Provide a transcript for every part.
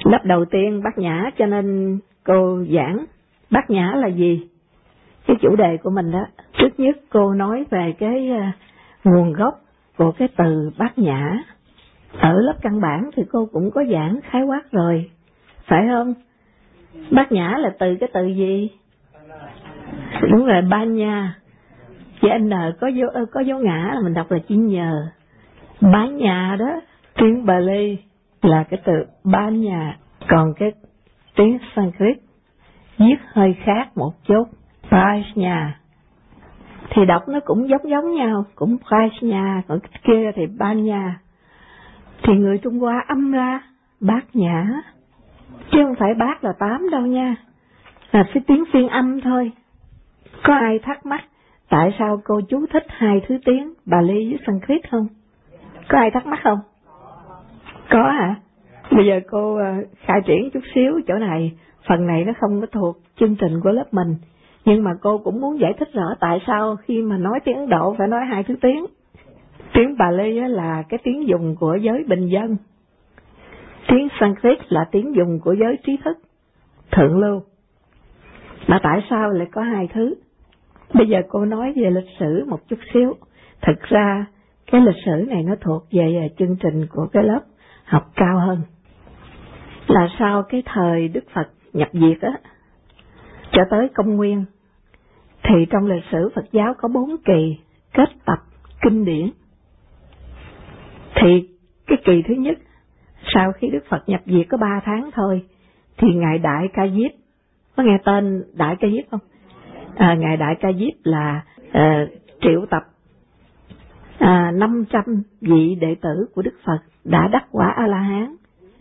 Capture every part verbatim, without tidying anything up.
Lớp đầu tiên Bát Nhã, cho nên cô giảng Bát Nhã là gì? Cái chủ đề của mình đó. Trước nhất cô nói về cái uh, nguồn gốc của cái từ Bát Nhã. Ở lớp căn bản thì cô cũng có giảng khái quát rồi, phải không? Bát Nhã là từ cái từ gì? Đúng rồi, Banya. Chữ N có dấu, có dấu ngã là mình đọc là chữ nhờ. Banya đó, tiếng Bali là cái từ Banya. Còn cái tiếng Sanskrit viết hơi khác một chút, Prajna. Thì đọc nó cũng giống giống nhau, cũng Prajna, còn cái kia thì Banya. Thì người Trung Hoa âm ra Bát Nhã, chứ không phải bát là tám đâu nha, là cái tiếng phiên âm thôi. Có ai thắc mắc tại sao cô chú thích hai thứ tiếng Bali với Sanskrit không? Có ai thắc mắc không? Có hả? Bây giờ cô khai triển chút xíu chỗ này, phần này nó không có thuộc chương trình của lớp mình, nhưng mà cô cũng muốn giải thích rõ tại sao khi mà nói tiếng Ấn Độ phải nói hai thứ tiếng. Tiếng Bali là cái tiếng dùng của giới bình dân, tiếng Sanskrit là tiếng dùng của giới trí thức, thượng lưu. Mà tại sao lại có hai thứ? Bây giờ cô nói về lịch sử một chút xíu. Thực ra cái lịch sử này nó thuộc về chương trình của cái lớp học cao hơn. Là sau cái thời Đức Phật nhập diệt á, cho tới công nguyên, thì trong lịch sử Phật giáo có bốn kỳ kết tập kinh điển. Thì cái kỳ thứ nhất, sau khi Đức Phật nhập diệt có ba tháng thôi, thì Ngài Đại Ca Diếp, có nghe tên Đại Ca Diếp không? À, Ngài Đại Ca Diếp là à, triệu tập à, năm trăm vị đệ tử của Đức Phật đã đắc quả A-la-hán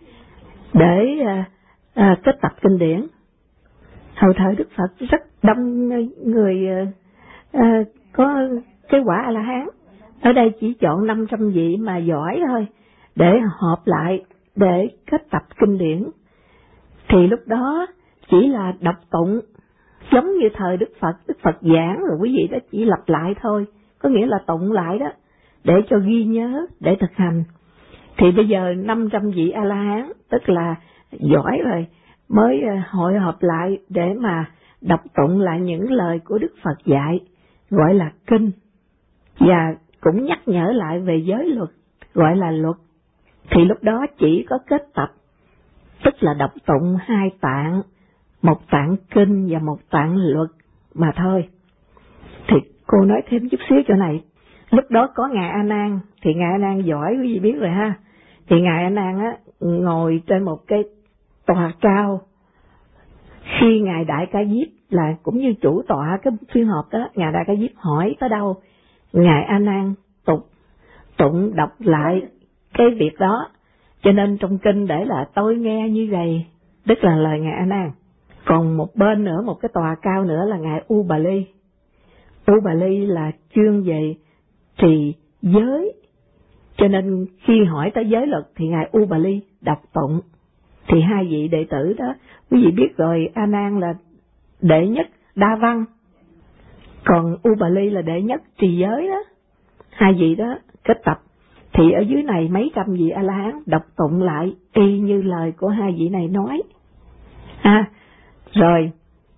để à, à, kết tập kinh điển. Hồi thời Đức Phật rất đông người à, à, có cái quả A-la-hán. Ở đây chỉ chọn năm trăm vị mà giỏi thôi để họp lại để kết tập kinh điển. Thì lúc đó chỉ là đọc tụng, giống như thời Đức Phật, Đức Phật giảng rồi quý vị đó chỉ lặp lại thôi, có nghĩa là tụng lại đó, để cho ghi nhớ, để thực hành. Thì bây giờ năm trăm vị A-la-hán, tức là giỏi rồi, mới hội họp lại để mà đọc tụng lại những lời của Đức Phật dạy, gọi là kinh, và cũng nhắc nhở lại về giới luật, gọi là luật. Thì lúc đó chỉ có kết tập, tức là đọc tụng hai tạng, một tạng kinh và một tạng luật mà thôi. Thì cô nói thêm chút xíu chỗ này. Lúc đó có Ngài A Nan, thì Ngài A Nan giỏi quý vị biết rồi ha. Thì Ngài A Nan á ngồi trên một cái tòa cao. Khi Ngài Đại Ca Diếp là cũng như chủ tọa cái phiên họp đó, Ngài Đại Ca Diếp hỏi tới đâu, Ngài A Nan tục tụng đọc lại cái việc đó. Cho nên trong kinh để là tôi nghe như vậy, tức là lời Ngài A Nan. Còn một bên nữa, một cái tòa cao nữa là Ngài Ubali. Ubali là chuyên về trì giới, cho nên khi hỏi tới giới luật thì Ngài Ubali đọc tụng. Thì hai vị đệ tử đó, quý vị biết rồi, A Nan là đệ nhất đa văn, còn Ubali là đệ nhất trì giới đó. Hai vị đó kết tập. Thì ở dưới này mấy trăm vị A-la-hán đọc tụng lại y như lời của hai vị này nói. À, rồi,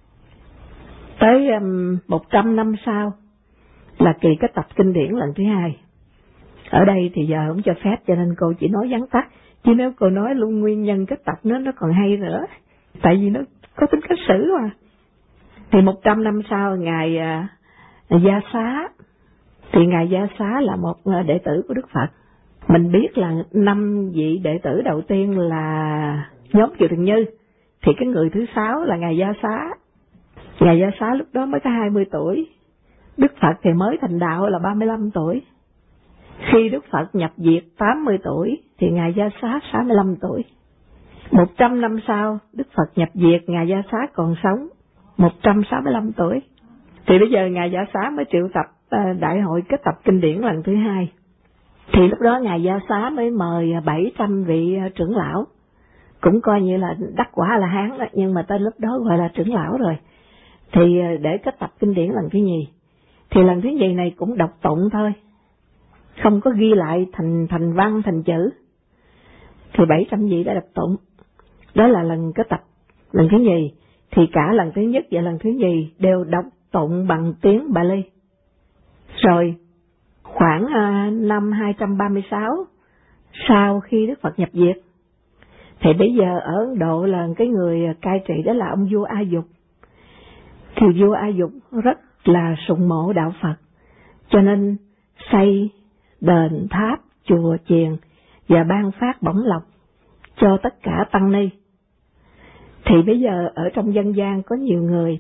tới um, một trăm năm sau là kỳ kết tập kinh điển lần thứ hai. Ở đây thì giờ không cho phép, cho nên cô chỉ nói vắn tắt. Chứ nếu cô nói luôn nguyên nhân kết tập nó nó còn hay nữa. Tại vì nó có tính cách sử mà. Thì một trăm năm sau, Ngài uh, Gia Xá. Thì Ngài Gia Xá là một đệ tử của Đức Phật. Mình biết là năm vị đệ tử đầu tiên là nhóm Kiều Trần Như. Thì cái người thứ sáu là Ngài Gia Xá. Ngài Gia Xá lúc đó mới có hai mươi tuổi. Đức Phật thì mới thành đạo là ba mươi lăm tuổi. Khi Đức Phật nhập diệt tám mươi tuổi thì Ngài Gia Xá sáu mươi lăm tuổi. một trăm năm sau Đức Phật nhập diệt, Ngài Gia Xá còn sống, một trăm sáu mươi lăm tuổi. Thì bây giờ Ngài Gia Xá mới triệu tập đại hội kết tập kinh điển lần thứ hai. Thì lúc đó Ngài Gia Xá mới mời bảy trăm vị trưởng lão, cũng coi như là đắc quả là hán đó, nhưng mà tên lúc đó gọi là trưởng lão rồi. Thì để kết tập kinh điển lần thứ nhì. Thì lần thứ nhì này cũng đọc tụng thôi, không có ghi lại thành thành văn thành chữ. Thì bảy trăm vị đã đọc tụng. Đó là lần kết tập lần thứ nhì. Thì cả lần thứ nhất và lần thứ nhì đều đọc tụng bằng tiếng Bali. Rồi khoảng uh, năm hai trăm ba mươi sáu, sau khi Đức Phật nhập diệt, thì bây giờ ở Ấn Độ là cái người cai trị đó là ông vua A Dục. Thì vua A Dục rất là sùng mộ đạo Phật, cho nên xây đền tháp, chùa chiền và ban phát bổng lộc cho tất cả tăng ni. Thì bây giờ ở trong dân gian có nhiều người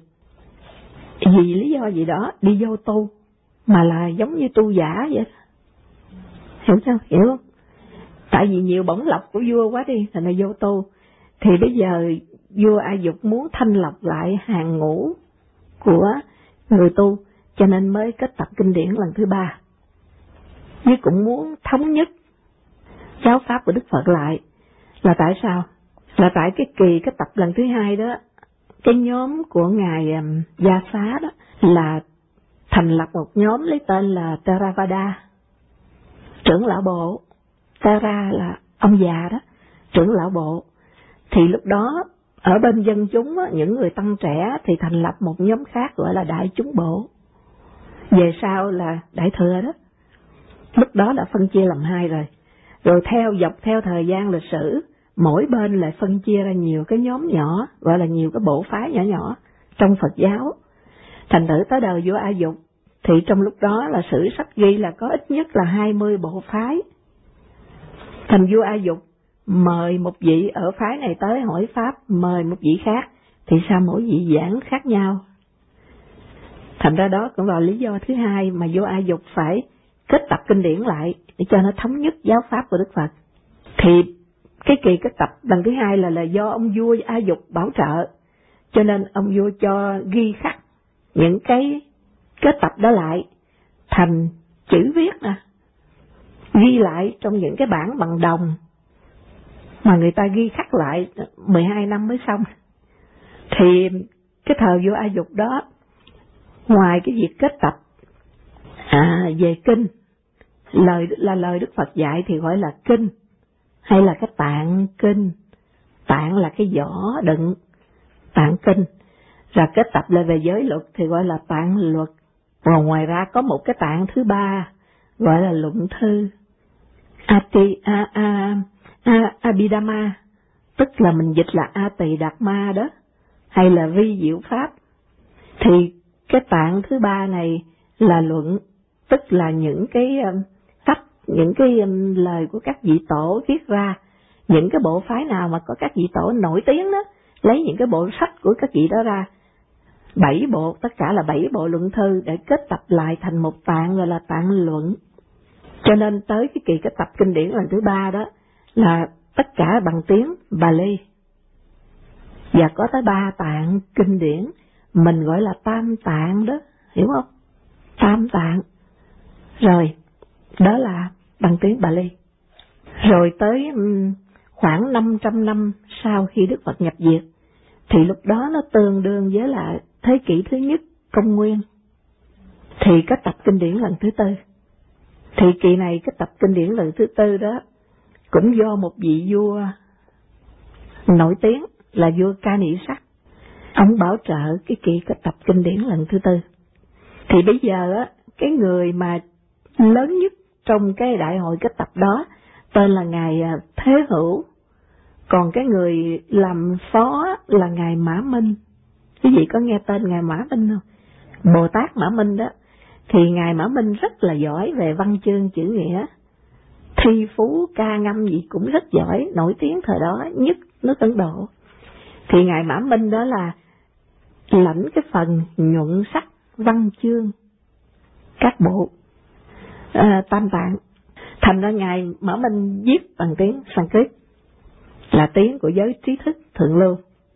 vì lý do gì đó đi vô tu mà là giống như tu giả vậy. Hiểu sao? Hiểu không? Tại vì nhiều bổng lộc của vua quá đi thành là vô tu. Thì bây giờ vua A Dục muốn thanh lọc lại hàng ngũ của người tu, cho nên mới kết tập kinh điển lần thứ ba. Nhưng cũng muốn thống nhất giáo pháp của Đức Phật lại. Là tại sao? Là tại cái kỳ kết tập lần thứ hai đó, cái nhóm của ngài um, Gia Xá đó là thành lập một nhóm lấy tên là Theravada, trưởng lão bộ. Thera là ông già đó, trưởng lão bộ. Thì lúc đó ở bên dân chúng á, những người tăng trẻ thì thành lập một nhóm khác gọi là đại chúng bộ. Về sau là đại thừa đó. Lúc đó đã phân chia làm hai rồi. Rồi theo dọc theo thời gian lịch sử, mỗi bên lại phân chia ra nhiều cái nhóm nhỏ, gọi là nhiều cái bộ phái nhỏ nhỏ trong Phật giáo. Thành thử tới đời vua A Dục, thì trong lúc đó là sử sách ghi là có ít nhất là hai mươi bộ phái. Thành vua A Dục mời một vị ở phái này tới hỏi pháp, mời một vị khác, thì sao mỗi vị giảng khác nhau. Thành ra đó cũng là lý do thứ hai mà vua A Dục phải kết tập kinh điển lại để cho nó thống nhất giáo pháp của Đức Phật. Thì cái kỳ kết tập lần thứ hai là là do ông vua A Dục bảo trợ, cho nên ông vua cho ghi khắc những cái kết tập đó lại thành chữ viết nè, ghi lại trong những cái bản bằng đồng mà người ta ghi khắc lại mười hai năm mới xong. Thì cái thời vua A Dục đó, ngoài cái việc kết tập à, về kinh, lời là lời Đức Phật dạy thì gọi là kinh, hay là cái tạng kinh. Tạng là cái vỏ đựng tạng kinh. Rồi kết tập là về giới luật thì gọi là tạng luật. Còn ngoài ra có một cái tạng thứ ba gọi là luận thư, Ati a a a Abhidhamma, tức là mình dịch là A Tỳ Đạt Ma đó, hay là vi diệu pháp. Thì cái tạng thứ ba này là luận, tức là những cái sách, những cái lời của các vị tổ viết ra. Những cái bộ phái nào mà có các vị tổ nổi tiếng đó, lấy những cái bộ sách của các vị đó ra, bảy bộ, tất cả là bảy bộ luận thư để kết tập lại thành một tạng gọi là tạng luận. Cho nên tới cái kỳ kết tập kinh điển lần thứ ba đó là tất cả bằng tiếng Bali. Và có tới ba tạng kinh điển, mình gọi là tam tạng đó, hiểu không? Tam tạng. Rồi, đó là bằng tiếng Bali. Rồi tới khoảng năm trăm năm sau khi Đức Phật nhập diệt, thì lúc đó nó tương đương với là thế kỷ thứ nhất công nguyên, thì kết tập kinh điển lần thứ tư. Thì kỳ này kết tập kinh điển lần thứ tư đó cũng do một vị vua nổi tiếng là vua Ca Nị Sắc, ông bảo trợ cái kỳ kết tập kinh điển lần thứ tư. Thì bây giờ á, cái người mà lớn nhất trong cái đại hội kết tập đó tên là ngài Thế Hữu, còn cái người làm phó là ngài Mã Minh. Quý vị có nghe tên ngài Mã Minh không? Bồ Tát Mã Minh đó. Thì ngài Mã Minh rất là giỏi về văn chương chữ nghĩa, thi phú ca ngâm gì cũng rất giỏi, nổi tiếng thời đó nhất nước Ấn Độ. Thì ngài Mã Minh đó là lãnh cái phần nhuận sắc văn chương các bộ à, tam tạng. Thành ra ngài Mã Minh viết bằng tiếng Sanskrit, là tiếng của giới trí thức thượng lưu.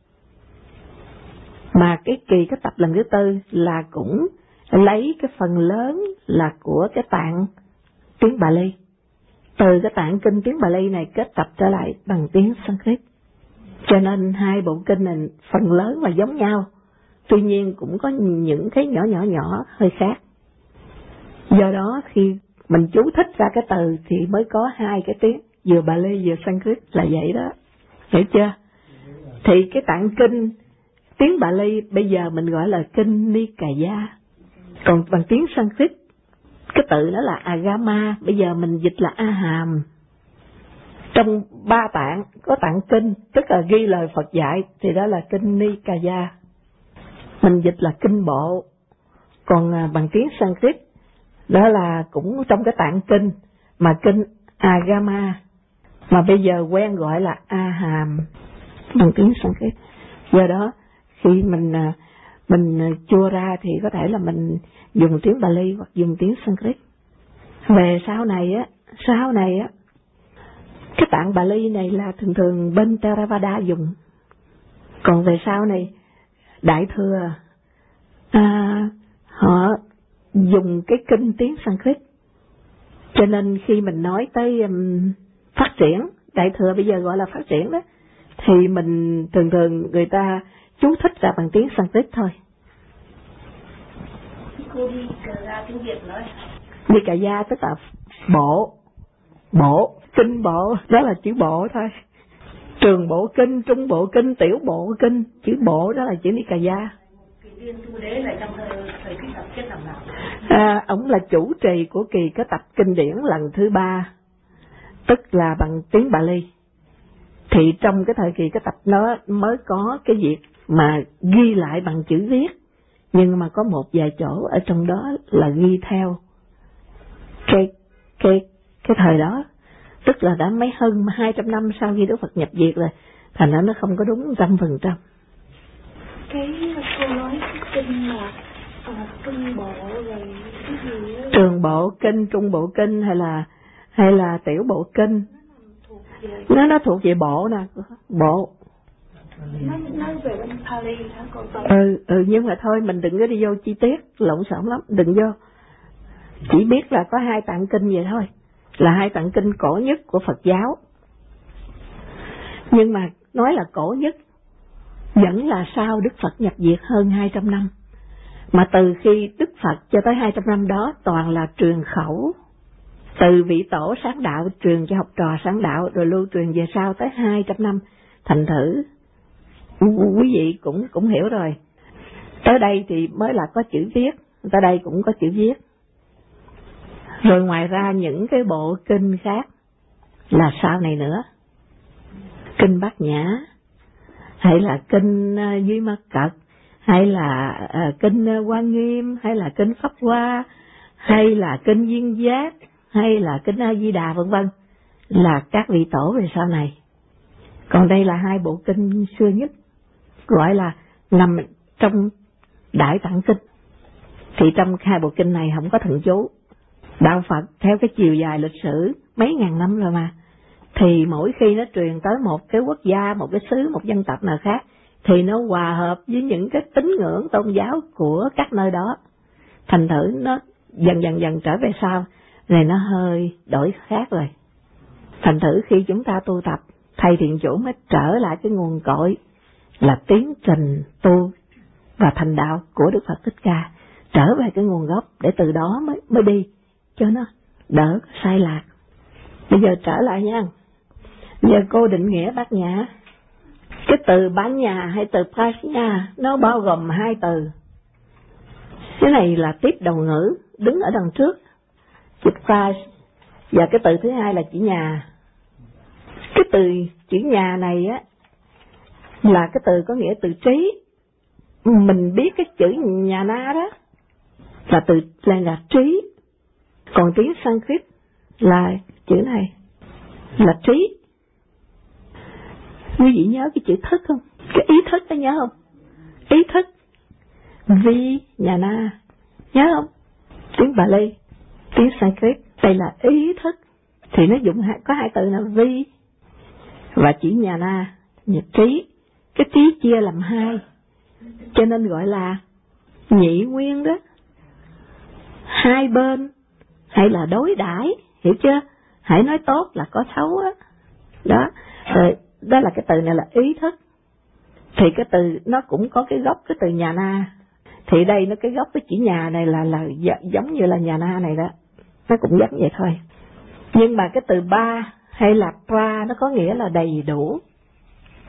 Mà cái kỳ kết tập lần thứ tư là cũng lấy cái phần lớn là của cái tạng tiếng Bali. Từ cái tạng kinh tiếng Bali này kết tập trở lại bằng tiếng Sanskrit. Cho nên hai bộ kinh này phần lớn là giống nhau, tuy nhiên cũng có những cái nhỏ nhỏ nhỏ hơi khác. Do đó khi mình chú thích ra cái từ thì mới có hai cái tiếng, vừa Bali vừa Sanskrit là vậy đó. Hiểu chưa? Thì cái tạng kinh tiếng Bali bây giờ mình gọi là kinh Nikaya, còn bằng tiếng Sanskrit cái tự đó là Agama, bây giờ mình dịch là A Hàm. Trong ba tạng có tạng kinh, tức là ghi lời Phật dạy, thì đó là kinh Nikaya, mình dịch là kinh bộ. Còn bằng tiếng Sanskrit đó là cũng trong cái tạng kinh mà kinh Agama, mà bây giờ quen gọi là A Hàm bằng tiếng Sanskrit. Do đó khi mình mình chua ra thì có thể là mình dùng tiếng Bali hoặc dùng tiếng Sanskrit. Về sau này á, sau này á, cái tạng Bali này là thường thường bên Theravada dùng. Còn về sau này Đại Thừa à, họ dùng cái kinh tiếng Sanskrit. Cho nên khi mình nói tới um, phát triển, Đại Thừa bây giờ gọi là phát triển đó, thì mình thường thường người ta chú thích ra bằng tiếng Sanskrit thôi. Cô đi ra tiếng Việt nói. Nikaya tức là bộ, bộ, kinh bộ, đó là chữ bộ thôi. Trường bộ kinh, trung bộ kinh, tiểu bộ kinh, chữ bộ đó là chữ Nikaya. Tiên Tu Đế là trong thời, thời ký tập chết làm nào? À, ông là chủ trì của kỳ cái tập kinh điển lần thứ ba, tức là bằng tiếng Bali. Thì trong cái thời kỳ cái tập nó mới có cái việc mà ghi lại bằng chữ viết, nhưng mà có một vài chỗ ở trong đó là ghi theo cái cái cái thời đó, tức là đã mấy hơn hai trăm năm sau khi Đức Phật nhập diệt rồi, thành ra nó không có đúng trăm phần trăm. Cái cô nói cái kinh là à, trung bộ rồi cái gì đó. Trường bộ kinh, trung bộ kinh hay là hay là tiểu bộ kinh, nó nó thuộc về bộ nè, bộ. Nó nói về bên Pali hả cô? Ừ, ừ, nhưng mà thôi mình đừng có đi vô chi tiết, lộn xộn lắm, đừng vô. Chỉ biết là có hai tạng kinh vậy thôi, là hai tạng kinh cổ nhất của Phật giáo. Nhưng mà nói là cổ nhất, vẫn là sau Đức Phật nhập diệt hơn hai trăm năm. Mà từ khi Đức Phật cho tới hai trăm năm đó toàn là truyền khẩu. Từ vị tổ sáng đạo truyền cho học trò sáng đạo, rồi lưu truyền về sau tới hai trăm năm. Thành thử quý vị cũng cũng hiểu rồi. Tới đây thì mới là có chữ viết, tới đây cũng có chữ viết. Rồi ngoài ra những cái bộ kinh khác là sau này nữa. Kinh Bát Nhã, hay là kinh uh, Duy Ma Cật, hay là uh, kinh uh, Hoa Nghiêm, hay là kinh Pháp Hoa, hay là kinh Duyên Giác, hay là kinh A Di Đà vân vân, là các vị tổ về sau này. Còn đây là hai bộ kinh xưa nhất, gọi là nằm trong Đại Tạng Kinh. Thì trong hai bộ kinh này không có thần chú. Đạo Phật theo cái chiều dài lịch sử mấy ngàn năm rồi mà, thì mỗi khi nó truyền tới một cái quốc gia, một cái xứ, một dân tộc nào khác, thì nó hòa hợp với những cái tín ngưỡng tôn giáo của các nơi đó. Thành thử nó dần dần dần trở về sau, này nó hơi đổi khác rồi. Thành thử khi chúng ta tu tập, thầy thiền chủ mới trở lại cái nguồn cội là tiến trình tu và thành đạo của Đức Phật Thích Ca, trở về cái nguồn gốc để từ đó mới mới đi cho nó đỡ sai lạc. Bây giờ trở lại nha. Bây giờ cô định nghĩa Bát Nhã. Cái từ Bát Nhã hay từ Prajna nó bao gồm hai từ. Cái này là tiếp đầu ngữ đứng ở đằng trước, chữ Praj, và cái từ thứ hai là chữ nhà. Cái từ chữ nhà này á là cái từ có nghĩa từ trí. Mình biết cái chữ nhà na đó là từ là, là trí. Còn tiếng Sanskrit là chữ này là trí. Quý vị nhớ cái chữ thức không? Cái ý thức đó nhớ không? Ý thức. Vi nhà na. Nhớ không? Tiếng Bali, tiếng Sanskrit, đây là ý thức. Thì nó dùng có hai từ là vi và chữ nhà na, nhật trí. Cái trí chia làm hai, cho nên gọi là nhị nguyên đó. Hai bên hay là đối đãi, hiểu chưa? Hãy nói tốt là có xấu á. Đó. đó, rồi đó là cái từ này là ý thức. Thì cái từ nó cũng có cái gốc cái từ nhà na. Thì đây nó cái gốc cái chữ nhà này là là giống như là nhà na này đó, nó cũng giống vậy thôi. Nhưng mà cái từ ba hay là pra nó có nghĩa là đầy đủ, tức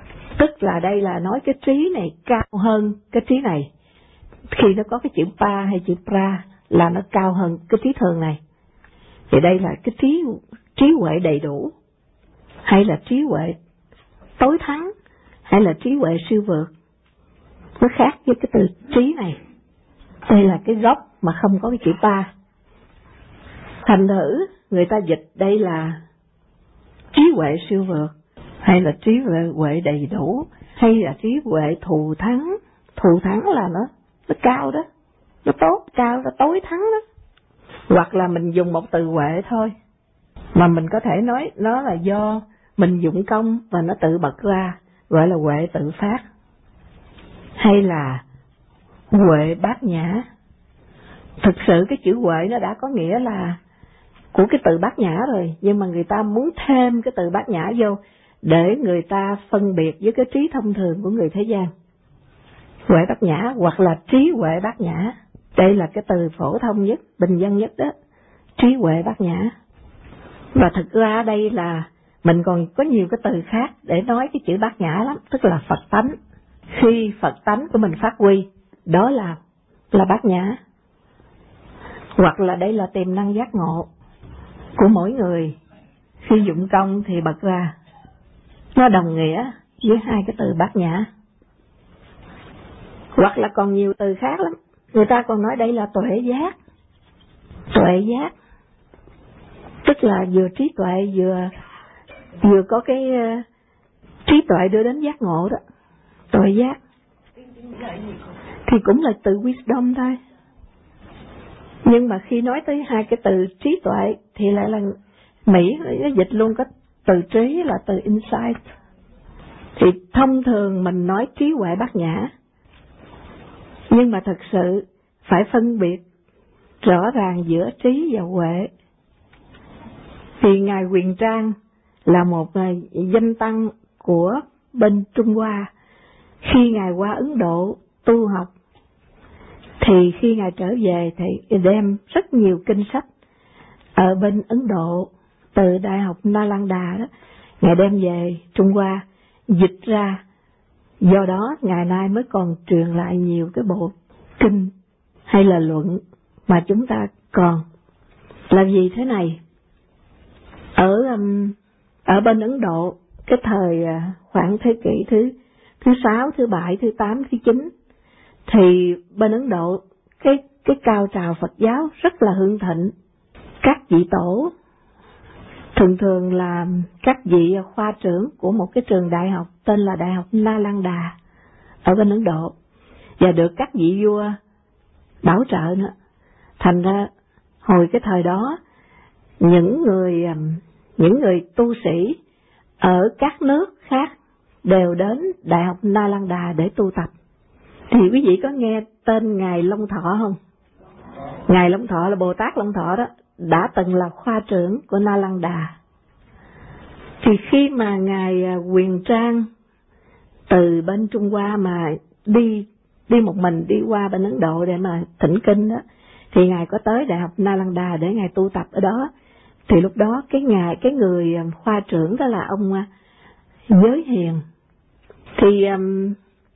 Tức là đây là nói cái trí này cao hơn cái trí này. Khi nó có cái chữ pa hay chữ pra là nó cao hơn cái trí thường này. Thì đây là cái trí trí huệ đầy đủ, hay là trí huệ tối thắng, hay là trí huệ siêu vượt. Nó khác với cái từ trí này. Đây là cái gốc mà không có cái chữ pa. Thành thử người ta dịch đây là trí huệ siêu vượt, hay là trí huệ, huệ đầy đủ, hay là trí huệ thù thắng. Thù thắng là nó nó cao đó, nó tốt, cao, nó tối thắng đó. Hoặc là mình dùng một từ huệ thôi, mà mình có thể nói nó là do mình dụng công và nó tự bật ra, gọi là huệ tự phát. Hay là huệ bát nhã. Thực sự cái chữ huệ nó đã có nghĩa là của cái từ bát nhã rồi, nhưng mà người ta muốn thêm cái từ bát nhã vô để người ta phân biệt với cái trí thông thường của người thế gian. Huệ bát nhã hoặc là trí huệ bát nhã. Đây là cái từ phổ thông nhất, bình dân nhất đó. Trí huệ bát nhã. Và thực ra đây là mình còn có nhiều cái từ khác để nói cái chữ bát nhã lắm, tức là Phật tánh. Khi Phật tánh của mình phát huy, đó là là bát nhã. Hoặc là đây là tiềm năng giác ngộ của mỗi người, khi dụng công thì bật ra. Nó đồng nghĩa với hai cái từ bát nhã. Hoặc là còn nhiều từ khác lắm. Người ta còn nói đây là tuệ giác. Tuệ giác tức là vừa trí tuệ vừa vừa có cái uh, trí tuệ đưa đến giác ngộ đó. Tuệ giác thì cũng là từ wisdom thôi. Nhưng mà khi nói tới hai cái từ trí tuệ thì lại là Mỹ nó dịch luôn có từ trí là từ insight. Thì thông thường mình nói trí huệ bát nhã, nhưng mà thật sự phải phân biệt rõ ràng giữa trí và huệ. Thì Ngài Huyền Trang là một danh tăng của bên Trung Hoa. Khi Ngài qua Ấn Độ tu học, thì khi Ngài trở về thì đem rất nhiều kinh sách ở bên Ấn Độ, từ Đại học Nalanda đó, Ngài đem về Trung Hoa, dịch ra. Do đó, ngày nay mới còn truyền lại nhiều cái bộ kinh hay là luận mà chúng ta còn. Là vì thế này, ở um, ở bên Ấn Độ, cái thời uh, khoảng thế kỷ thứ thứ sáu, thứ bảy, thứ tám, thứ chín, thì bên Ấn Độ cái cái cao trào Phật giáo rất là hưng thịnh. Các vị tổ thường thường là các vị khoa trưởng của một cái trường đại học tên là Đại học Nalanda ở bên Ấn Độ, và được các vị vua bảo trợ nữa. Thành ra hồi cái thời đó, những người những người tu sĩ ở các nước khác đều đến Đại học Nalanda để tu tập. Thì quý vị có nghe tên Ngài Long Thọ không? Ngài Long Thọ là Bồ Tát Long Thọ đó, đã từng là khoa trưởng của Nalanda. Thì khi mà Ngài Huyền Trang từ bên Trung Hoa mà đi đi một mình đi qua bên Ấn Độ để mà thỉnh kinh đó, thì Ngài có tới Đại học Nalanda để Ngài tu tập ở đó. Thì lúc đó cái ngài cái người khoa trưởng đó là ông Giới Hiền. Thì um,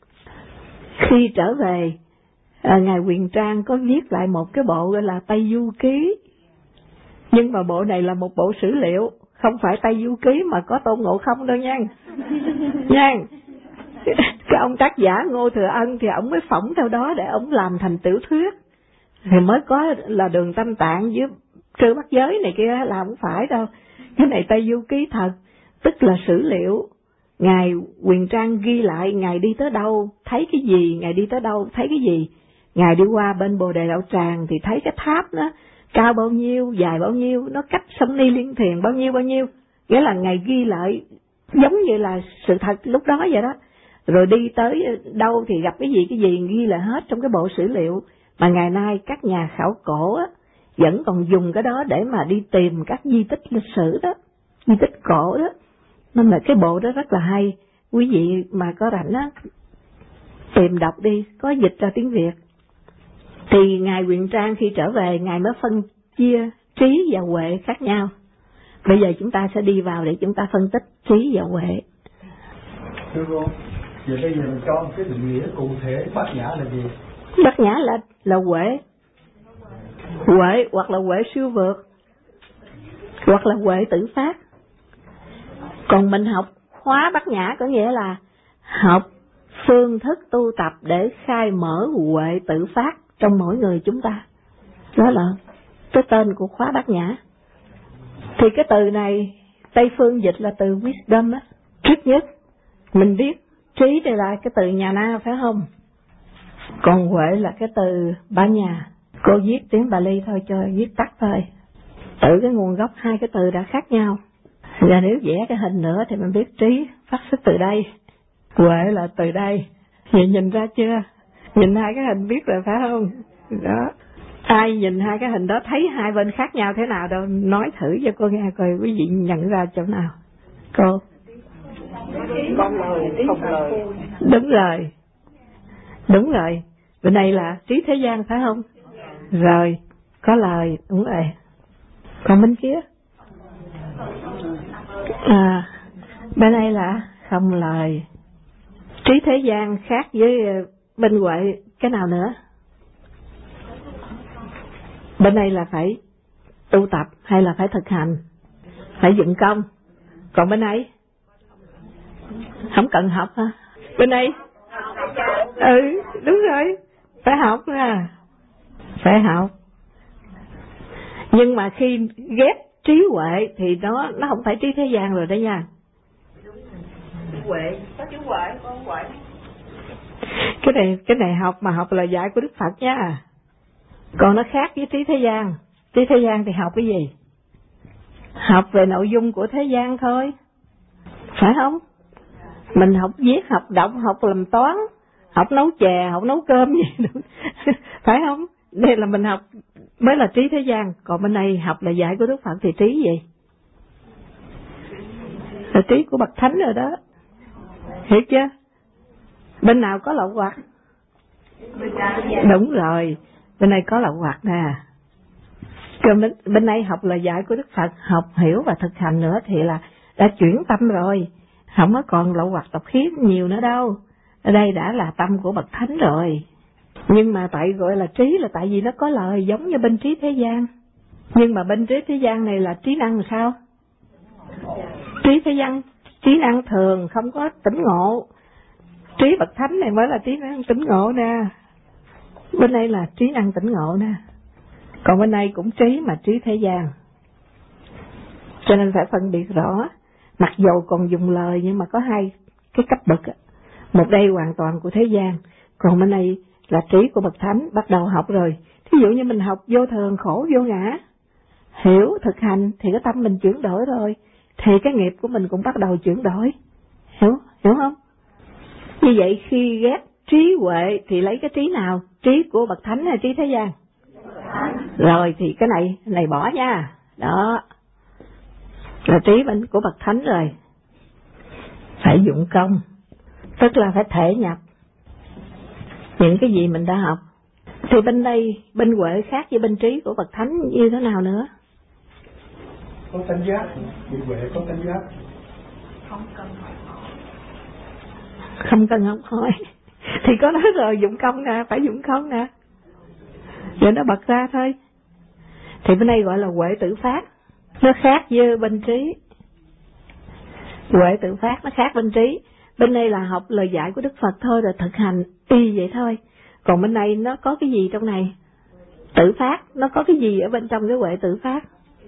khi trở về, à, Ngài Huyền Trang có viết lại một cái bộ gọi là Tây Du Ký. Nhưng mà bộ này là một bộ sử liệu, không phải Tây Du Ký mà có Tôn Ngộ Không đâu nha. Nha. Cái ông tác giả Ngô Thừa Ân thì ông mới phỏng theo đó để ông làm thành tiểu thuyết. Thì mới có là Đường Tam Tạng với Trư Bắt Giới này kia, là không phải đâu. Cái này Tây Du Ký thật, tức là sử liệu. Ngài Huyền Trang ghi lại Ngài đi tới đâu, thấy cái gì, Ngài đi tới đâu, thấy cái gì. Ngài đi qua bên Bồ Đề Đạo Tràng thì thấy cái tháp nó cao bao nhiêu, dài bao nhiêu, nó cách sông Ni Liên Thiền bao nhiêu bao nhiêu. Nghĩa là Ngài ghi lại giống như là sự thật lúc đó vậy đó. Rồi đi tới đâu thì gặp cái gì, cái gì ghi lại hết trong cái bộ sử liệu. Mà ngày nay các nhà khảo cổ á, vẫn còn dùng cái đó để mà đi tìm các di tích lịch sử đó, di tích cổ đó. Nên là cái bộ đó rất là hay. Quý vị mà có rảnh á, tìm đọc đi, có dịch ra tiếng Việt. Thì Ngài Huyền Trang khi trở về, Ngài mới phân chia trí và huệ khác nhau. Bây giờ chúng ta sẽ đi vào để chúng ta phân tích trí và huệ. Vậy bây giờ mình cho một cái định nghĩa cụ thể bát nhã là gì? Bát nhã là là huệ, huệ hoặc là huệ siêu vượt, hoặc là huệ tự phát. Còn mình học khóa bát nhã có nghĩa là học phương thức tu tập để khai mở huệ tự phát trong mỗi người chúng ta. Đó là cái tên của khóa bát nhã. Thì cái từ này Tây phương dịch là từ wisdom á. Trước nhất mình biết trí đây là cái từ nhà Na phải không? Còn huệ là cái từ Ba Nhà. Cô viết tiếng Bali thôi cho viết tắt thôi. Tự cái nguồn gốc hai cái từ đã khác nhau. Và nếu vẽ cái hình nữa thì mình biết trí phát xuất từ đây, huệ là từ đây. Vậy nhìn ra chưa? Nhìn hai cái hình biết rồi phải không? Đó. Ai nhìn hai cái hình đó thấy hai bên khác nhau thế nào đâu, nói thử cho cô nghe coi quý vị nhận ra chỗ nào. Cô. Không lời, không lời. Đúng rồi. Đúng rồi. Bên này là trí thế gian phải không? Rồi, có lời, đúng rồi. Còn bên kia? À, bên này là không lời. Trí thế gian khác với bên huệ cái nào nữa? Bên này là phải tu tập hay là phải thực hành, phải dụng công. Còn bên này không cần học hả? Bên này ừ đúng rồi, phải học nha, phải học. Nhưng mà khi ghép trí huệ thì nó nó không phải trí thế gian rồi đó nha. Huệ, có chữ huệ, con huệ. Cái này cái này học mà học lời dạy của Đức Phật nha. Còn nó khác với trí thế gian. Trí thế gian thì học cái gì? Học về nội dung của thế gian thôi, phải không? Mình học viết, học đọc, học làm toán, học nấu chè, học nấu cơm gì đó. Phải không? Đây là mình học mới là trí thế gian. Còn bên này học lời dạy của Đức Phật thì trí gì? Là trí của bậc thánh rồi đó. Hiểu chưa? Bên nào có lậu hoặc? Đúng rồi, bên này có lậu hoặc nè. Còn bên, bên này học lời dạy của Đức Phật, học hiểu và thực hành nữa thì là đã chuyển tâm rồi, không có còn lậu hoặc tập khí nhiều nữa đâu. Ở đây đã là tâm của bậc thánh rồi. Nhưng mà tại gọi là trí là tại vì nó có lời giống như bên trí thế gian. Nhưng mà bên trí thế gian này là trí năng là sao? Trí thế gian, trí năng thường không có tỉnh ngộ. Trí bậc thánh này mới là trí năng tỉnh ngộ nè. Bên đây là trí năng tỉnh ngộ nè. Còn bên đây cũng trí mà trí thế gian. Cho nên phải phân biệt rõ. Mặc dù còn dùng lời nhưng mà có hai cái cấp bậc. Một đây hoàn toàn của thế gian, còn bên này là trí của bậc thánh, bắt đầu học rồi. Thí dụ như mình học vô thường, khổ, vô ngã, hiểu, thực hành thì cái tâm mình chuyển đổi rồi, thì cái nghiệp của mình cũng bắt đầu chuyển đổi. Hiểu, hiểu không? Như vậy khi ghép trí huệ thì lấy cái trí nào? Trí của bậc thánh hay trí thế gian? Rồi thì cái này này bỏ nha. Đó là trí bên của bậc thánh rồi. Phải dụng công, tức là phải thể nhập những cái gì mình đã học. Thì bên đây bên huệ khác với bên trí của bậc thánh như thế nào nữa? Có tánh giác, bên huệ có tánh giác. Không cần học hỏi. Không cần học hỏi. Thì có nói rồi, dụng công nè, phải dụng công nè. Rồi nó bật ra thôi. Thì bên đây gọi là huệ tự phát. Nó khác với bên trí. Huệ tự phát nó khác bên trí. Bên đây là học lời dạy của Đức Phật thôi, rồi thực hành y vậy thôi. Còn bên đây nó có cái gì trong này? Tự phát, nó có cái gì ở bên trong cái huệ tự phát?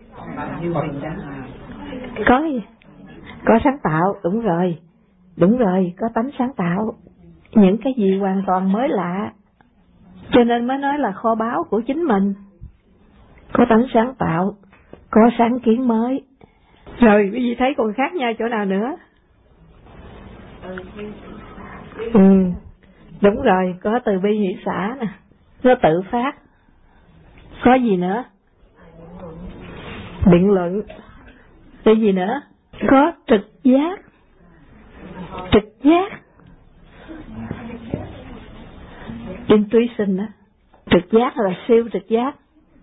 Có gì? Có sáng tạo, đúng rồi. Đúng rồi, có tánh sáng tạo. Những cái gì hoàn toàn mới lạ. Cho nên mới nói là kho báu của chính mình. Có tánh sáng tạo, có sáng kiến mới. Rồi, quý vị thấy còn khác nhau chỗ nào nữa? Ừ, đúng rồi, có từ bi hỷ xả nè. Nó tự phát. Có gì nữa? Biện luận. Cái gì nữa? Có trực giác. Trực giác. Intuition đó. Trực giác là siêu trực giác.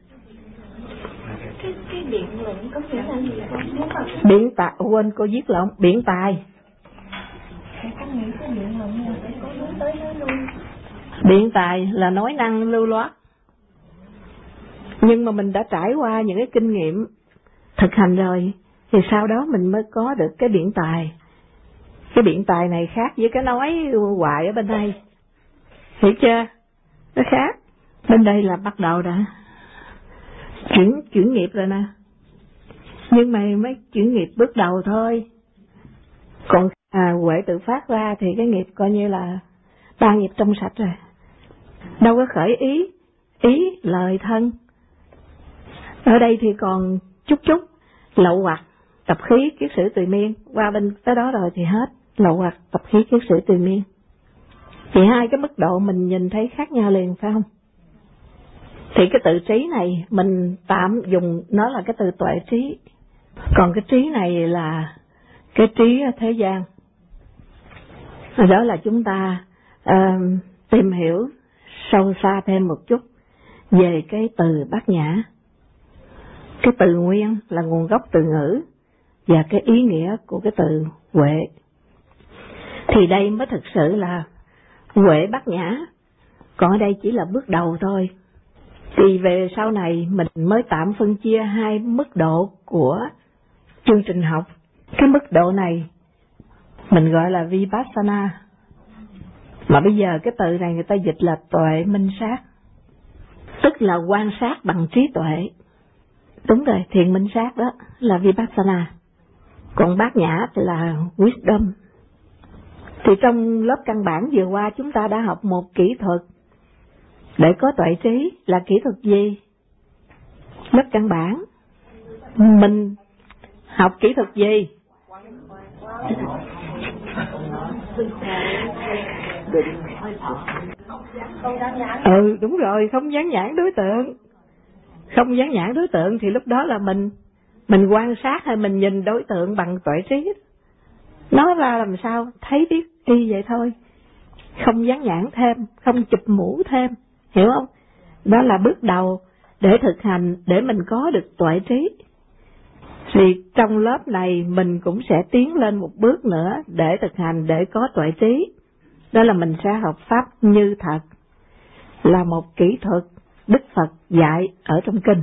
Cái, cái biện luận có nghĩa là gì không? Biện tài, quên cô viết lộn, biện tài. Con nghĩ cái Biện tài là nói năng lưu loát, nhưng mà mình đã trải qua những cái kinh nghiệm thực hành rồi thì sau đó mình mới có được cái biện tài. Cái biện tài này khác với cái nói hoài ở bên đây, hiểu chưa? Nó khác. Bên đây là bắt đầu đã chuyển chuyển nghiệp rồi nè, nhưng mà mới chuyển nghiệp bước đầu thôi. Còn à, huệ tự phát ra thì cái nghiệp coi như là ba nghiệp trong sạch rồi, đâu có khởi ý ý lời thân. Ở đây thì còn chút chút lậu hoặc tập khí kiết sử tùy miên, qua bên tới đó rồi thì hết lậu hoặc tập khí kiết sử tùy miên. Thì hai cái mức độ mình nhìn thấy khác nhau liền, phải không? Thì cái tự trí này mình tạm dùng nó là cái từ tuệ trí, còn cái trí này là cái trí thế gian. Đó là chúng ta uh, tìm hiểu sâu xa thêm một chút về cái từ bát nhã. Cái từ nguyên là nguồn gốc từ ngữ và cái ý nghĩa của cái từ huệ. Thì đây mới thực sự là huệ bát nhã, còn ở đây chỉ là bước đầu thôi. Thì về sau này mình mới tạm phân chia hai mức độ của chương trình học. Cái mức độ này mình gọi là Vipassana, mà bây giờ cái từ này người ta dịch là tuệ minh sát, tức là quan sát bằng trí tuệ. Đúng rồi, thiền minh sát đó là Vipassana, còn bát nhã là wisdom. Thì trong lớp căn bản vừa qua chúng ta đã học một kỹ thuật để có tuệ trí là kỹ thuật gì? Lớp căn bản mình học kỹ thuật gì? Ừ đúng rồi, không dán nhãn đối tượng. Không dán nhãn đối tượng thì lúc đó là mình mình quan sát hay mình nhìn đối tượng bằng tuệ trí. Nó ra làm sao thấy biết y vậy thôi, không dán nhãn thêm, không chụp mũ thêm, hiểu không? Đó là bước đầu để thực hành, để mình có được tuệ trí. Thì trong lớp này mình cũng sẽ tiến lên một bước nữa để thực hành, để có tuệ trí. Đó là mình sẽ học pháp như thật, là một kỹ thuật Đức Phật dạy ở trong kinh.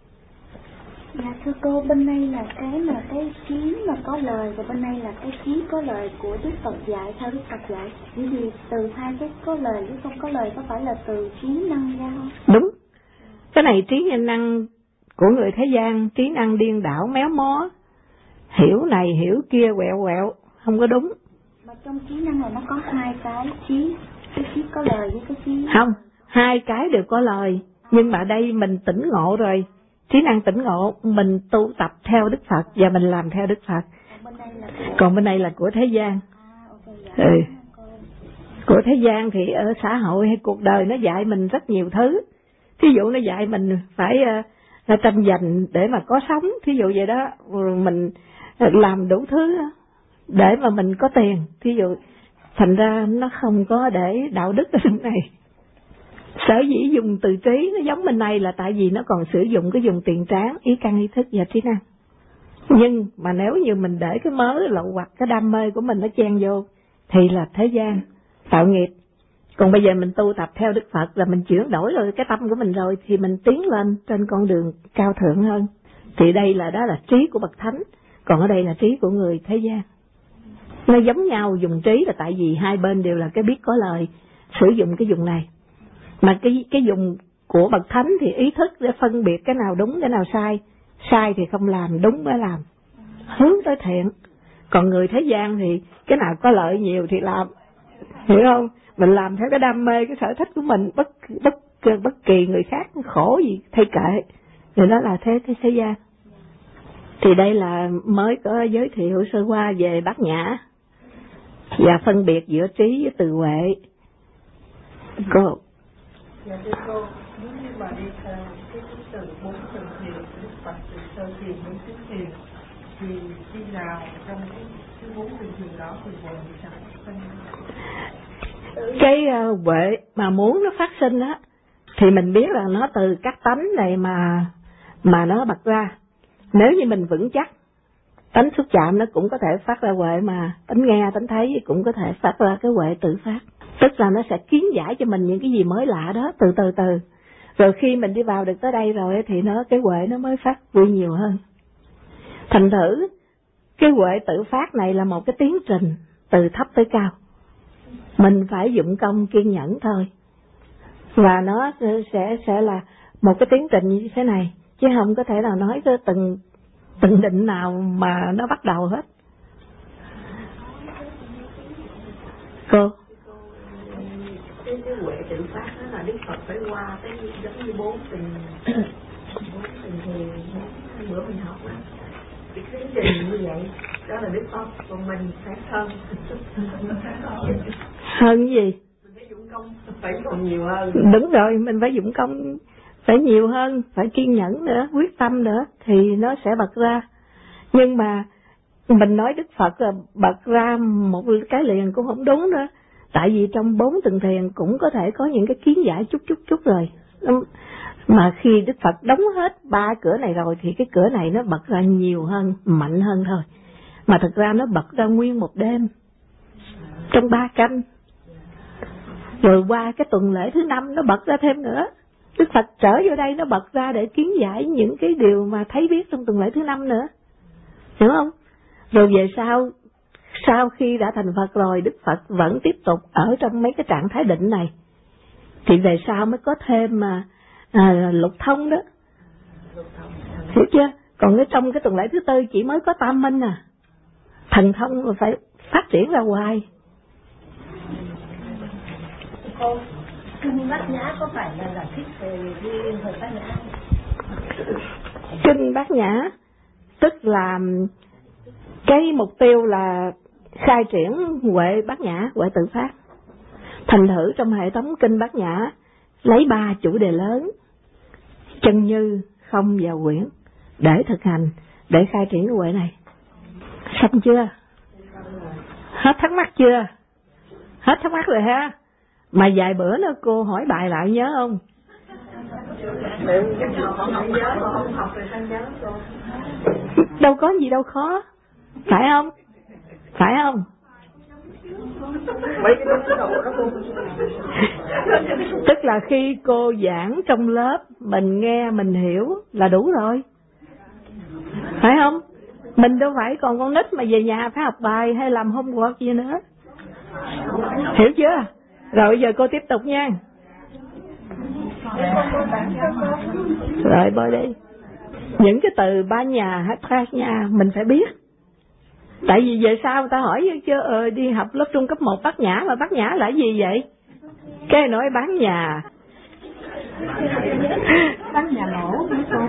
Dạ thưa cô, bên đây là cái mà cái trí mà có lời, và bên đây là cái trí có lời của Đức Phật dạy, theo Đức Phật dạy. Vì gì từ hai cái có lời với không có lời có phải là từ trí năng ra không? Đúng. Cái này trí nhân năng của người thế gian, trí năng điên đảo méo mó, hiểu này hiểu kia quẹo quẹo, không có đúng. Mà trong trí năng này nó có hai cái trí, cái trí có lời với cái trí... Không, hai cái đều có lời, nhưng mà đây mình tỉnh ngộ rồi. Trí năng tỉnh ngộ, mình tu tập theo Đức Phật và mình làm theo Đức Phật. Còn bên này là của thế gian. Ừ. Của thế gian thì ở xã hội hay cuộc đời nó dạy mình rất nhiều thứ. Thí dụ nó dạy mình phải uh, tranh giành để mà có sống. Thí dụ vậy đó, mình làm đủ thứ để mà mình có tiền. Thí dụ, thành ra nó không có để đạo đức ở trong này. Sở dĩ dùng từ trí nó giống bên này là tại vì nó còn sử dụng cái dùng tiền tráng, ý căn, ý thức và trí năng. Nhưng mà nếu như mình để cái mớ lậu hoặc cái đam mê của mình nó chen vô thì là thế gian, tạo nghiệp. Còn bây giờ mình tu tập theo Đức Phật là mình chuyển đổi rồi cái tâm của mình rồi thì mình tiến lên trên con đường cao thượng hơn. Thì đây là đó là trí của bậc thánh, còn ở đây là trí của người thế gian. Nó giống nhau, dùng trí là tại vì hai bên đều là cái biết có lời, sử dụng cái dùng này. Mà cái cái dùng của bậc thánh thì ý thức để phân biệt cái nào đúng cái nào sai, sai thì không làm, đúng mới làm, hướng tới thiện. Còn người thế gian thì cái nào có lợi nhiều thì làm, hiểu không? Mình làm theo cái đam mê, cái sở thích của mình, bất bất bất kỳ người khác khổ gì thay kệ, thì đó là thế thế thế gian. Thì đây là mới có giới thiệu sơ qua về bát nhã và phân biệt giữa trí với từ huệ. Cô. Dạ thưa cô, nếu như mà đi theo cái từ bốn từ thiền, Đức Phật từ sơ thiền đến cuối thiền, thì khi nào trong cái cái bốn từ thiền đó thì huệ bị sản sinh? Cái uh, huệ mà muốn nó phát sinh á, thì mình biết là nó từ các tánh này mà mà nó bật ra. Nếu như mình vững chắc tánh xúc chạm nó cũng có thể phát ra huệ, mà tánh nghe, tánh thấy cũng có thể phát ra cái huệ tự phát. Tức là nó sẽ kiến giải cho mình những cái gì mới lạ đó, từ từ từ. Rồi khi mình đi vào được tới đây rồi thì nó cái huệ nó mới phát huy nhiều hơn. Thành thử cái huệ tự phát này là một cái tiến trình từ thấp tới cao. Mình phải dụng công kiên nhẫn thôi. Và nó sẽ sẽ là một cái tiến trình như thế này, chứ không có thể nào nói tới từng từng định nào mà nó bắt đầu hết. Cô cái cái huệ tự phát đó là Đức Phật phải qua cái giống như bốn tình bốn tình thiền bữa mình học á, cái tiến trình như vậy đó là Đức Phật, còn mình phải hơn hơn cái gì? Mình phải dụng công phải còn nhiều hơn. Đúng rồi, mình phải dụng công phải nhiều hơn, phải kiên nhẫn nữa, quyết tâm nữa thì nó sẽ bật ra. Nhưng mà mình nói Đức Phật là bật ra một cái liền cũng không đúng nữa. Tại vì trong bốn tầng thiền cũng có thể có những cái kiến giải chút chút chút rồi. Mà khi Đức Phật đóng hết ba cửa này rồi thì cái cửa này nó bật ra nhiều hơn, mạnh hơn thôi. Mà thực ra nó bật ra nguyên một đêm, trong ba canh. Rồi qua cái tuần lễ thứ năm nó bật ra thêm nữa. Đức Phật trở vô đây nó bật ra để kiến giải những cái điều mà thấy biết trong tuần lễ thứ năm nữa. Hiểu không? Rồi về sau, sau khi đã thành Phật rồi, Đức Phật vẫn tiếp tục ở trong mấy cái trạng thái định này. Thì về sau mới có thêm mà à, lục thông đó. Hiểu chưa? Còn ở trong cái tuần lễ thứ tư chỉ mới có tam minh à. Thần thông mà phải phát triển ra hoài. Cô, kinh Bát Nhã có phải là giải thích về riêng thời Bát Nhã? Kinh Bát Nhã tức là cái mục tiêu là khai triển huệ Bát Nhã, huệ tự phát. Thành thử trong hệ thống kinh Bát Nhã lấy ba chủ đề lớn: chân như, không và quyển để thực hành, để khai triển cái huệ này. Xong chưa? Hết thắc mắc chưa? Hết thắc mắc rồi ha. Mà vài bữa nữa cô hỏi bài lại nhớ không? Đâu có gì đâu khó, phải không? Phải không? Tức là khi cô giảng trong lớp, mình nghe mình hiểu là đủ rồi, phải không? Mình đâu phải còn con nít mà về nhà phải học bài hay làm homework gì nữa. Hiểu chưa? Rồi bây giờ cô tiếp tục nha. Rồi bơi đi. Những cái từ ba nhà hay khác nhà mình phải biết. Tại vì về sau người ta hỏi chứ ờ, đi học lớp trung cấp một Bát Nhã, mà Bát Nhã là gì vậy? Cái nói bán nhà. Bán nhà lỗ hả cô?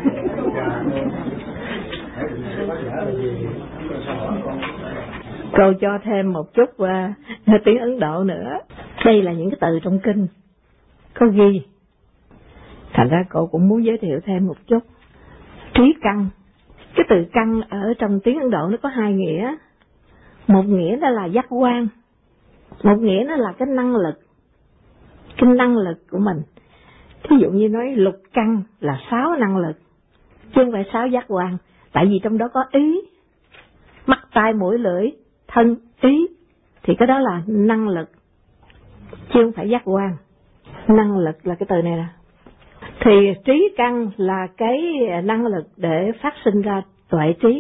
Cô cho thêm một chút uh, tiếng Ấn Độ nữa. Đây là những cái từ trong kinh có ghi. Thành ra cô cũng muốn giới thiệu thêm một chút. Trí căn. Cái từ căn ở trong tiếng Ấn Độ nó có hai nghĩa. Một nghĩa đó là giác quan, một nghĩa đó là cái năng lực, cái năng lực của mình. Thí dụ như nói lục căn là sáu năng lực, chứ không phải sáu giác quan. Tại vì trong đó có ý, mắt tai mũi lưỡi thân ý, thì cái đó là năng lực, chứ không phải giác quan. Năng lực là cái từ này nè. Thì trí căn là cái năng lực để phát sinh ra tuệ trí.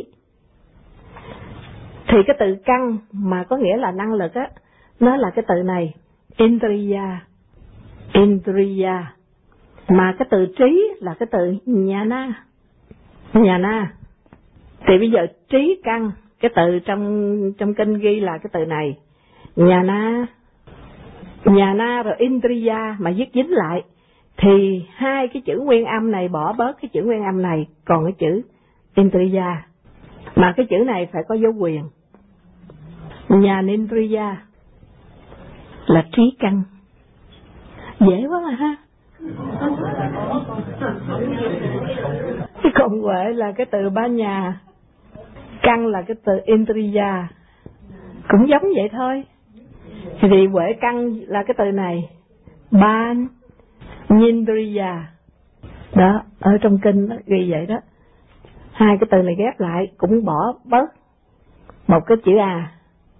Thì cái từ căn mà có nghĩa là năng lực á, nó là cái từ này, Indriya. Indriya. Mà cái từ trí là cái từ Jnana. Jnana. Thì bây giờ trí căn, cái từ trong trong kinh ghi là cái từ này, Jnana. Jnana rồi Indriya mà viết dính lại, thì hai cái chữ nguyên âm này bỏ bớt cái chữ nguyên âm này, còn cái chữ Indriya. Mà cái chữ này phải có dấu quyền. Jnanendriya là trí căn. Dễ quá mà ha. Cái còn huệ là cái từ ba nhà, căn là cái từ Indriya, cũng giống vậy thôi. Thì huệ căn là cái từ này, ban Nindriya. Đó, ở trong kinh đó, ghi vậy đó. Hai cái từ này ghép lại cũng bỏ bớt một cái chữ A.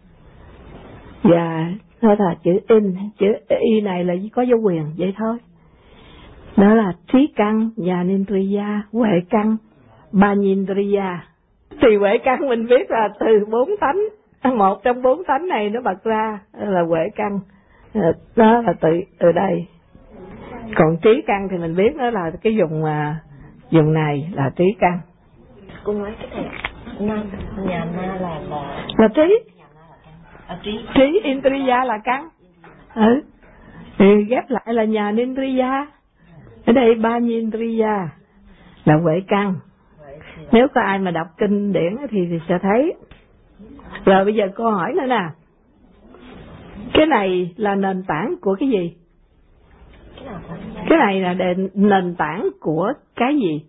Và đó là chữ in, chữ Y này là có dấu quyền, vậy thôi. Đó là trí căn, Jnanendriya, huệ căn, Panchindriya. Thì huệ căn mình biết là từ bốn tánh, một trong bốn tánh này nó bật ra là huệ căn. Đó là từ từ đây. Còn trí căn thì mình biết đó là cái vùng vùng này là trí căn. Cô nói cái này na, nhà na là là là trí. à, trí Trí Indriya là căn. Ừ. Thì ghép lại là Jnanendriya. Ở đây Panchindriya là huệ căn. Nếu có ai mà đọc kinh điển thì, thì sẽ thấy. Rồi bây giờ cô hỏi nữa nè. Cái này là nền tảng của cái gì? Cái này là đền, nền tảng của cái gì?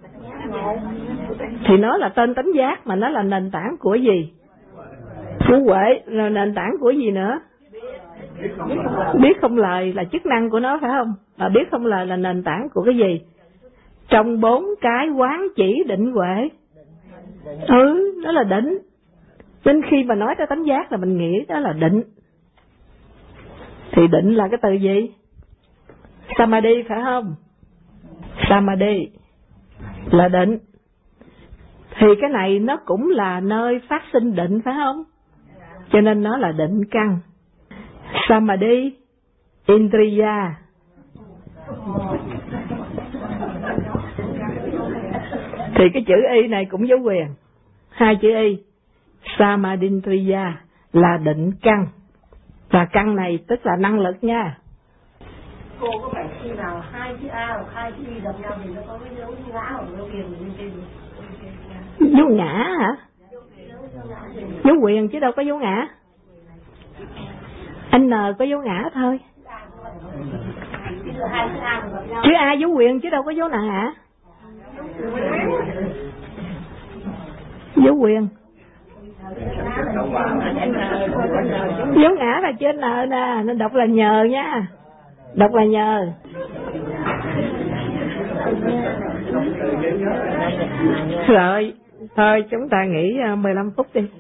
Thì nó là tên tánh giác mà nó là nền tảng của gì? Phú huệ là nền tảng của gì nữa? Biết không lời là chức năng của nó phải không? Mà biết không lời là nền tảng của cái gì? Trong bốn cái quán chỉ định huệ. Ừ, đó là định. Nên khi mà nói tới tánh giác là mình nghĩ đó là định. Thì định là cái từ gì? Samadhi phải không? Samadhi là định. Thì cái này nó cũng là nơi phát sinh định phải không? Cho nên nó là định căn. Samadhi Indriya. Thì cái chữ Y này cũng dấu quyền. Hai chữ Y. Samadindriya là định căn. Và căn này tức là năng lực nha. Cô có phải khi nào hai chữ A hoặc hai chữ Y gặp nhau thì nó có cái dấu ngã hoặc dấu quyền bên trên? Dấu ngã hả? Dấu quyền chứ đâu có dấu ngã. N có dấu ngã thôi. Chữ A dấu quyền chứ đâu có dấu ngã. Dấu quyền. Dấu ngã là chữ N nè, nó đọc là nhờ nha. Đọc là nhờ. Rồi, thôi chúng ta nghỉ mười lăm phút đi.